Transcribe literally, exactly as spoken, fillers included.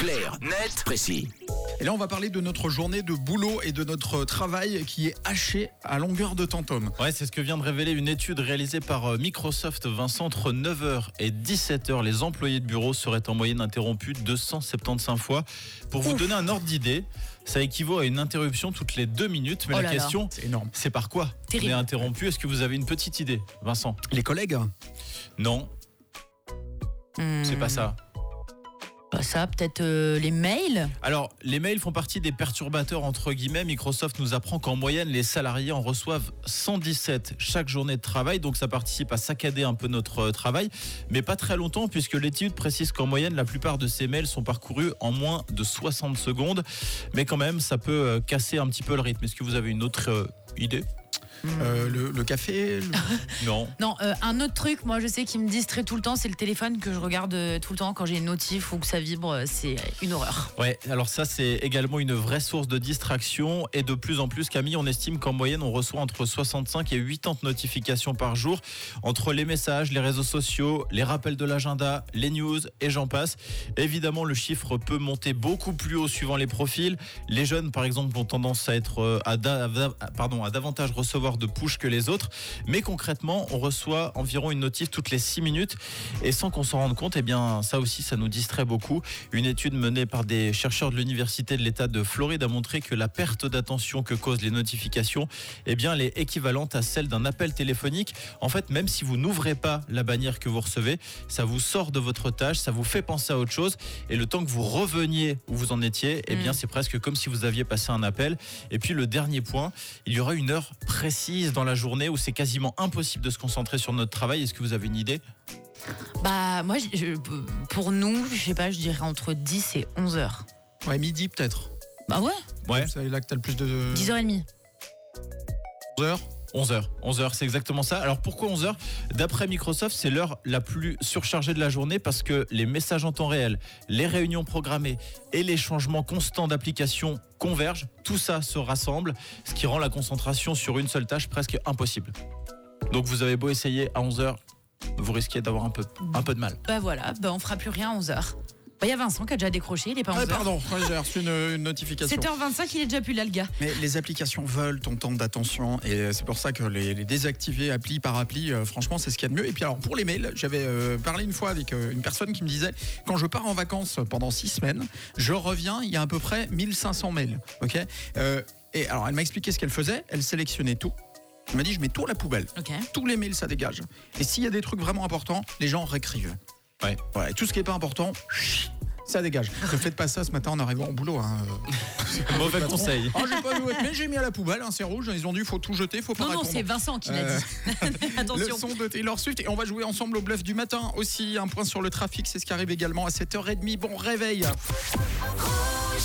clair, net, précis. Et là, on va parler de notre journée de boulot et de notre travail qui est haché à longueur de temps, Tom. Ouais, c'est ce que vient de révéler une étude réalisée par Microsoft. Vincent, entre neuf heures et dix-sept heures, les employés de bureau seraient en moyenne interrompus deux cent soixante-quinze fois. Pour vous Ouf. donner un ordre d'idée, ça équivaut à une interruption toutes les deux minutes. Mais oh la question, c'est énorme. C'est par quoi Terrible. On est interrompu. Est-ce que vous avez une petite idée, Vincent? Les collègues? Non. Mmh. C'est pas ça. Pas ça, peut-être euh, les mails. Alors, les mails font partie des perturbateurs entre guillemets. Microsoft nous apprend qu'en moyenne, les salariés en reçoivent cent dix-sept chaque journée de travail. Donc, ça participe à saccader un peu notre travail. Mais pas très longtemps, puisque l'étude précise qu'en moyenne, la plupart de ces mails sont parcourus en moins de soixante secondes. Mais quand même, ça peut casser un petit peu le rythme. Est-ce que vous avez une autre euh, idée ? Euh, le, le café le... Non. Non, euh, un autre truc, moi je sais qui me distrait tout le temps, c'est le téléphone que je regarde euh, tout le temps quand j'ai une notif ou que ça vibre, euh, c'est une horreur. Ouais, alors ça c'est également une vraie source de distraction et de plus en plus, Camille, on estime qu'en moyenne on reçoit entre soixante-cinq et quatre-vingts notifications par jour entre les messages, les réseaux sociaux, les rappels de l'agenda, les news et j'en passe. Évidemment, le chiffre peut monter beaucoup plus haut suivant les profils. Les jeunes par exemple ont tendance à être à, da, à, pardon, à davantage recevoir de push que les autres, mais concrètement on reçoit environ une notif toutes les six minutes et sans qu'on s'en rende compte, eh bien ça aussi ça nous distrait beaucoup. Une étude menée par des chercheurs de l'université de l'État de Floride a montré que la perte d'attention que causent les notifications, eh bien elle est équivalente à celle d'un appel téléphonique. En fait, même si vous n'ouvrez pas la bannière que vous recevez, ça vous sort de votre tâche, ça vous fait penser à autre chose et le temps que vous reveniez où vous en étiez, eh bien mmh. c'est presque comme si vous aviez passé un appel. Et puis le dernier point, il y aura une heure précise dans la journée où c'est quasiment impossible de se concentrer sur notre travail. Est-ce que vous avez une idée ? Bah moi, je, pour nous, je sais pas, je dirais entre dix et onze heures. Ouais, midi peut-être. Bah ouais. Ouais. C'est là que t'as le plus de... dix heures trente. onze heures onze heures, onze heures, c'est exactement ça. Alors pourquoi onze heures ? D'après Microsoft, c'est l'heure la plus surchargée de la journée parce que les messages en temps réel, les réunions programmées et les changements constants d'application convergent. Tout ça se rassemble, ce qui rend la concentration sur une seule tâche presque impossible. Donc vous avez beau essayer à onze heures, vous risquez d'avoir un peu, un peu de mal. Bah voilà, bah on fera plus rien à onze heures. Il y a Vincent qui a déjà décroché, il est pas onze heures. Ah, pardon, ouais, j'ai reçu une, une notification. sept heures vingt-cinq, il est déjà plus là le gars. Mais les applications veulent ton temps d'attention et c'est pour ça que les, les désactiver appli par appli, euh, franchement c'est ce qu'il y a de mieux. Et puis alors pour les mails, j'avais euh, parlé une fois avec euh, une personne qui me disait quand je pars en vacances pendant six semaines, je reviens, il y a à peu près mille cinq cents mails. Ok. Euh, et alors elle m'a expliqué ce qu'elle faisait, elle sélectionnait tout. Elle m'a dit je mets tout à la poubelle. Okay. Tous les mails ça dégage. Et s'il y a des trucs vraiment importants, les gens réécrivent. Ouais. Ouais. Et tout ce qui est pas important, ça dégage. Ne faites pas ça ce matin en arrivant au boulot. Hein. Mauvais conseil. Oh, j'ai pas vu votre mail, j'ai mis à la poubelle, hein, c'est rouge. Ils ont dit faut tout jeter, faut pas non, répondre. Non, c'est Vincent qui l'a euh... dit. Attention. Le son de Taylor Swift et on va jouer ensemble au bluff du matin aussi. Un point sur le trafic, c'est ce qui arrive également à sept heures trente. Bon réveil.